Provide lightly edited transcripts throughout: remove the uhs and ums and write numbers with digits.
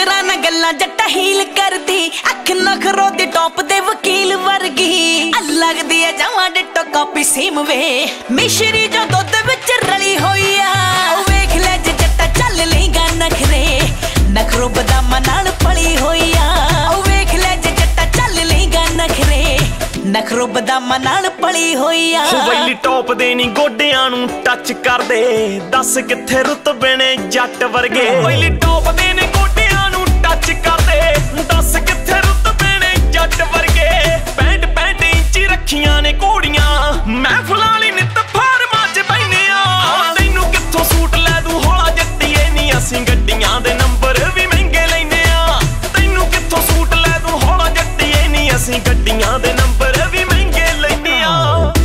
ਟੀਚਰਾਂ ਨਾਲ ਗੱਲਾਂ ਜੱਟਾ ਹੀਲ ਕਰਦੀ, ਅੱਖ ਨਖਰੋ ਦੀ ਟੌਪ ਦੇ ਵਕੀਲ ਵਰਗੀ ਲੱਗਦੀ ਐ ਜਮਾਂ ਡਿੱਟੋ ਕਾਪੀ ਸੇਮ ਵੇ ਮਿਸ਼ਰੀ ਜੋ ਦੁੱਧ ਵਿੱਚ ਰਲੀ ਹੋਈ ਆ। ਵੇਖ ਲੈ ਜੇ ਜੱਟਾ ਚੱਲ ਲੇਗਾ ਨਖਰੇ, ਨਖਰੋ ਬਦਾਮਾਂ ਨਾਲ ਪਲੀ ਹੋਈ ਆ। ਵੇਖ ਲੈ ਜੇ ਜੱਟਾ ਚੱਲ ਲੇਗਾ ਨਖਰੇ, ਨਖਰੋ ਬਦਾਮਾਂ ਨਾਲ ਪਲੀ ਹੋਈ ਆ। ਵੈਲੀ ਟੌਪ ਦੇ ਨੀ ਗੋਡਿਆਂ ਨੂੰ ਟੱਚ ਕਰਦੇ, ਦੱਸ ਕਿੱਥੇ ਰੁਤਬੇ ਨੇ ਜੱਟ ਵਰਗੇ। ਵੈਲੀ ਟੌਪ ਦੇ ਨੇ ਗੋਡਿਆਂ ਨੂੰ ਟੱਚ ਕਰਦੇ, ਦੱਸ ਕਿੱਥੇ ਰੁਤਬੇ ਨੇ ਜੱਟ ਵਰਗੇ। 65 ਇੰਚੀ ਰੱਖੀਆਂ ਨੇ ਘੋੜੀਆਂ, ਮਹਿਫਲਾਂ ਲਈ ਨਿੱਤ ਫਾਰਮਾਂ 'ਚ ਬੈਨੇ ਆ। ਤੈਨੂੰ ਕਿੱਥੋਂ ਸੂਟ ਲੈ ਦੂੰ ਹੌਲਾ ਜੱਟੀਏ ਨੀ, ਅਸੀਂ ਗੱਡੀਆਂ ਦੇ ਨੰਬਰ ਵੀ ਮਹਿੰਗੇ ਲੈਨੇ ਆ। ਤੈਨੂੰ ਕਿੱਥੋਂ ਸੂਟ ਲੈ ਦੂੰ ਹੌਲਾ ਜੱਟੀਏ ਨੀ, ਅਸੀਂ ਗੱਡੀਆਂ ਦੇ ਨੰਬਰ ਵੀ ਮਹਿੰਗੇ ਲੈਨੇ ਆ।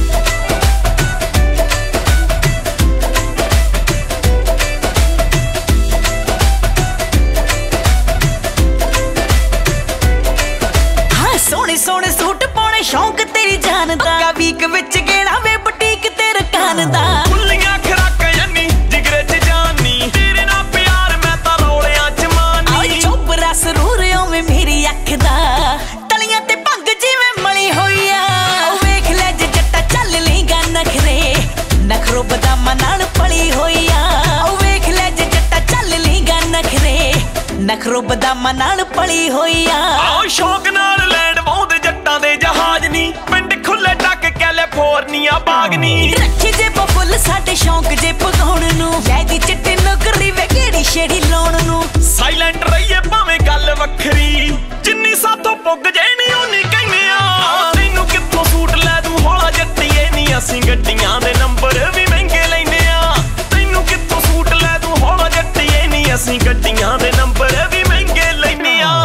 ਸੋਹਣੇ ਸੋਹਣੇ ਸੂਟ ਪਾਉਣੇ ਸ਼ੌਂਕ ਤੇਰੀ ਜਾਨ ਦਾ, ਵੀਕ ਵਿੱਚ ਗੇੜਾ ਵੇ ਬੁਟੀਕ ਤੇ ਰਕਾਨ ਦਾ। ਖੁੱਲੀਆਂ ਖਰਾਕਾਂ ਯਾਨੀ ਜਿਗਰੇ 'ਚ ਜਾਨੀ, ਤੇਰੇ ਨਾਲ ਪਿਆਰ ਮੈਂ ਤਾਂ ਰੋਲਿਆਂ 'ਚ ਮਾਨੀ। ਚੋਬਰਾ ਸਰੂਰ ਓਵੇਂ ਮੇਰੀ ਅੱਖ ਦਾ, ਤਲੀਆਂ ਤੇ ਭੰਗ ਜਿਵੇਂ ਮਲੀ ਹੋਈ ਆ। ਵੇਖ ਲੈ ਜੇ ਜੱਟਾ ਚੱਲ ਲੇਗਾ ਨਖਰੇ, ਨਖਰੋ ਬਦਾਮਾਂ ਨਾਲ ਪਲੀ ਹੋਈ ਆ। ਵੇਖ ਲੈ ਜੇ ਜੱਟਾ ਚੱਲ ਲੇਗਾ ਨਖਰੇ, ਨਖਰੋ ਬਦਾਮਾਂ ਨਾਲ ਪਲੀ ਹੋਈ ਆ। ਆਓ ਸ਼ੌਕ ਨਾਲ ਲੈਂਡ ਵਾਉਂਦੇ ਜੱਟਾਂ ਦੇ ਜਹਾਜ਼ ਨੀ, ਪਿੰਡ ਖੁੱਲੇ ਟੱਕ ਕੈਲੀਫੋਰਨੀਆ ਬਾਗ ਨੀ। ਰੱਖੀ ਜੇ ਫੁੱਲ ਸਾਡੇ ਸ਼ੌਂਕ ਜੇ ਪਗਾਉਣ ਨੂੰ, ਲੈਦੀ ਚਿੱਟੀ ਨੌਕਰੀ ਵੇ ਕਿਹੜੀ ਛੇੜੀ ਲਾਉਣ ਨੂੰ। ਸਾਇਲੈਂਟ ਰਹੀਏ ਭਾਵੇਂ ਗੱਲ ਵੱਖਰੀ, ਜਿੰਨੀ ਸਾਥੋਂ ਪੁੱਗ ਜੇ ਨੀ ਉਨੀ ਕਹਿੰਦੇ ਆ। ਤੈਨੂੰ ਕਿੱਥੋਂ ਸੂਟ ਲੈ ਦੂੰ ਹੌਲਾ ਜੱਟੀਏ ਨੀ, ਅਸੀਂ ਗੱਡੀਆਂ ਦੇ ਨੰਬਰ ਵੀ ਮਹਿੰਗੇ ਲੈਨੇ ਆ। ਤੈਨੂੰ ਕਿੱਥੋਂ ਸੂਟ ਲੈ ਦੂੰ ਹੌਲਾ ਜੱਟੀਏ ਨੀ, ਅਸੀਂ ਗੱਡੀਆਂ ਦੇ ਨੰਬਰ ਵੀ ਮਹਿੰਗੇ ਲੈਨੇ ਆ।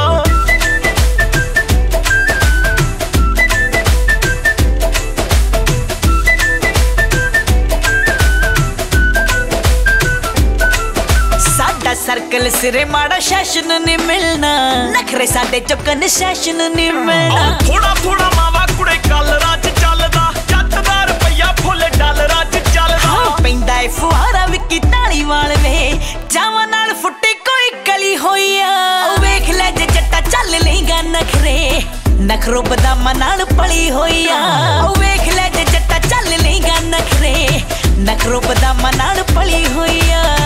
ਸਰਕਲ ਸਿਰੇ ਮਾੜਾ ਸੈਸ਼ਨ ਨੀ ਮਿਲਣਾ, ਨਖਰੇ ਸਾਡੇ ਚੁੱਕਣ ਸੈਸ਼ਨ ਨੀ ਮਿਲਣਾ। ਥੋੜਾ ਥੋੜਾ ਮਾਵਾ ਕੁੜੇ ਕਲਰਾਂ 'ਚ ਚੱਲਦਾ, ਜੱਟ ਦਾ ਰੁਪਈਆ ਫੁੱਲ ਡਾਲਰਾਂ 'ਚ ਚੱਲਦਾ। ਪੈਂਦਾ ਏ ਫੁਹਾਰਾ ਵਿੱਕੀ ਧਾਲੀਵਾਲ ਵੇ, ਚਾਵਾਂ ਨਾਲ ਫੁੱਟੀ ਕੋਈ ਕਲੀ ਹੋਈ ਆ। ਵੇਖ ਲੈ ਜੇ ਜੱਟਾ ਚੱਲ ਲੇਗਾ ਨਖਰੇ, ਨਖਰੋ ਬਦਾਮਾਂ ਨਾਲ ਪਲੀ ਹੋਈ ਆ। ਵੇਖ ਲੈ ਜੇ ਜੱਟਾ ਚੱਲ ਲੇਗਾ ਨਖਰੇ, ਨਖਰੋ ਬਦਾਮਾਂ ਨਾਲ ਪਲੀ ਹੋਈ ਆ।